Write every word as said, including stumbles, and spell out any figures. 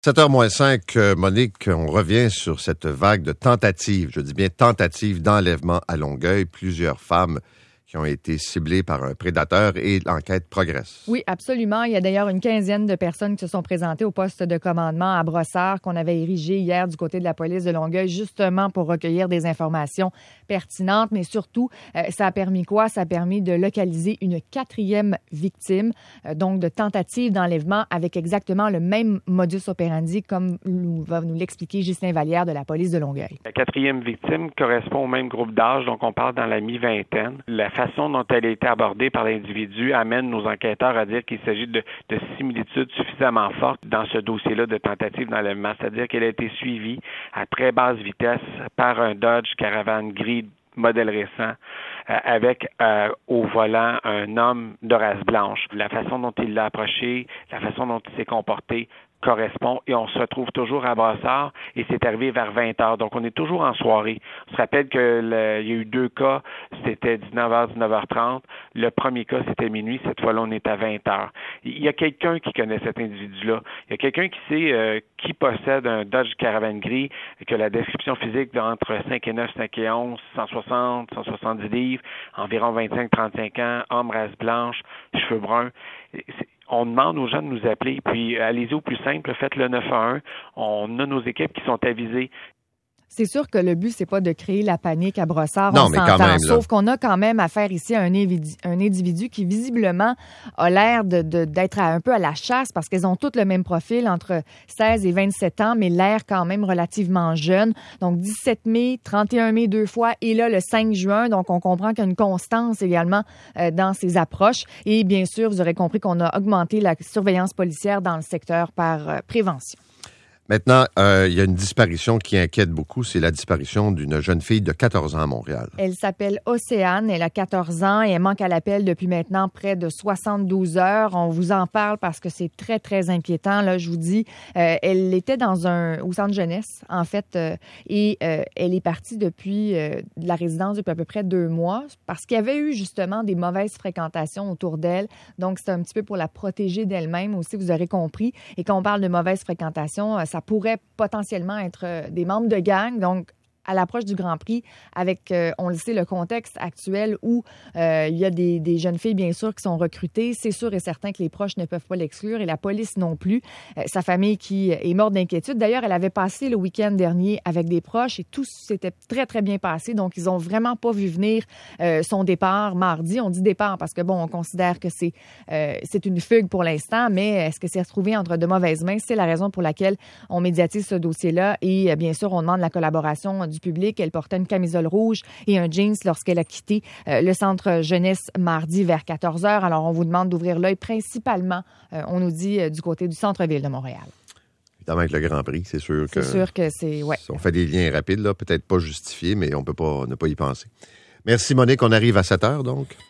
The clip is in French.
sept heures moins cinq, Monique, on revient sur cette vague de tentatives, je dis bien tentatives d'enlèvement à Longueuil. Plusieurs femmes qui ont été ciblées par un prédateur et l'enquête progresse. Oui, absolument. Il y a d'ailleurs une quinzaine de personnes qui se sont présentées au poste de commandement à Brossard qu'on avait érigé hier du côté de la police de Longueuil, justement pour recueillir des informations pertinentes. Mais surtout, euh, ça a permis quoi? Ça a permis de localiser une quatrième victime, euh, donc de tentative d'enlèvement avec exactement le même modus operandi, comme nous, va nous l'expliquer Ghislain Vallière de la police de Longueuil. La quatrième victime correspond au même groupe d'âge, donc on parle dans la mi-vingtaine. La façon dont elle a été abordée par l'individu amène nos enquêteurs à dire qu'il s'agit de, de similitudes suffisamment fortes dans ce dossier-là de tentative d'enlèvement, c'est-à-dire qu'elle a été suivie à très basse vitesse par un Dodge Caravan gris modèle récent, euh, avec euh, au volant un homme de race blanche. La façon dont il l'a approché, la façon dont il s'est comporté correspond et on se retrouve toujours à Brossard et c'est arrivé vers vingt heures. Donc, on est toujours en soirée. On se rappelle qu'il y a eu deux cas, c'était dix-neuf heures, dix-neuf heures trente. Le premier cas, c'était minuit. Cette fois-là, on est à vingt heures. Il y a quelqu'un qui connaît cet individu-là. Il y a quelqu'un qui sait euh, qui possède un Dodge Caravan gris, que la description physique d'entre cinq et neuf, cinq et onze, cent soixante, cent soixante-dix livres, environ vingt-cinq à trente-cinq ans, homme, race blanche, cheveux bruns. C'est On demande aux gens de nous appeler, puis allez-y au plus simple, faites le neuf un un. On a nos équipes qui sont avisées. C'est sûr que le but, c'est pas de créer la panique à Brossard, non, on mais s'entend. Quand même, Sauf qu'on a quand même affaire ici à un individu, un individu qui visiblement a l'air de, de, d'être un peu à la chasse parce qu'elles ont toutes le même profil, entre seize et vingt-sept ans, mais l'air quand même relativement jeune. Donc, dix-sept mai, trente et un mai deux fois, et là, le cinq juin. Donc, on comprend qu'il y a une constance également euh, dans ces approches. Et bien sûr, vous aurez compris qu'on a augmenté la surveillance policière dans le secteur par euh, prévention. Maintenant, euh, il y a une disparition qui inquiète beaucoup, c'est la disparition d'une jeune fille de quatorze ans à Montréal. Elle s'appelle Océane, elle a quatorze ans et elle manque à l'appel depuis maintenant près de soixante-douze heures. On vous en parle parce que c'est très, très inquiétant. Là, je vous dis, euh, elle était dans un au centre jeunesse, en fait, euh, et euh, elle est partie depuis euh, la résidence depuis à peu près deux mois parce qu'il y avait eu justement des mauvaises fréquentations autour d'elle. Donc, c'est un petit peu pour la protéger d'elle-même aussi, vous aurez compris. Et quand on parle de mauvaises fréquentations, ça pourrait potentiellement être des membres de gang, donc à l'approche du Grand Prix, avec, euh, on le sait, le contexte actuel où euh, il y a des, des jeunes filles, bien sûr, qui sont recrutées. C'est sûr et certain que les proches ne peuvent pas l'exclure et la police non plus. Euh, sa famille qui est morte d'inquiétude. D'ailleurs, elle avait passé le week-end dernier avec des proches et tout s'était très, très bien passé. Donc, ils ont vraiment pas vu venir euh, son départ mardi. On dit départ parce que, bon, on considère que c'est, euh, c'est une fugue pour l'instant, mais est-ce que c'est retrouvé entre de mauvaises mains? C'est la raison pour laquelle on médiatise ce dossier-là et, bien sûr, on demande la collaboration du public. Elle portait une camisole rouge et un jeans lorsqu'elle a quitté euh, le centre jeunesse mardi vers quatorze heures. Alors, on vous demande d'ouvrir l'œil principalement, euh, on nous dit, euh, du côté du centre-ville de Montréal. Évidemment, avec le Grand Prix, c'est sûr que... C'est sûr que c'est... Ouais. On fait des liens rapides, là, peut-être pas justifiés, mais on peut pas ne pas y penser. Merci, Monique. On arrive à sept heures, donc.